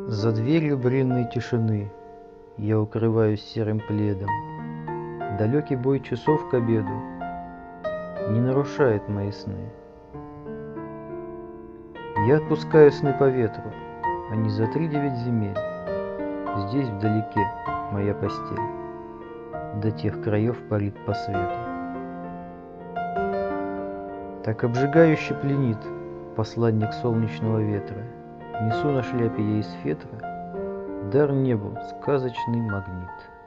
За дверью бренной тишины Я укрываюсь серым пледом. Далекий бой часов к обеду Не нарушает мои сны. Я отпускаю сны по ветру, Они за 3-9 земель. Здесь вдалеке моя постель До тех краев парит по свету. Так обжигающе пленит Посланник солнечного ветра. Несу на шляпе я из фетра Дар небу сказочный магнит.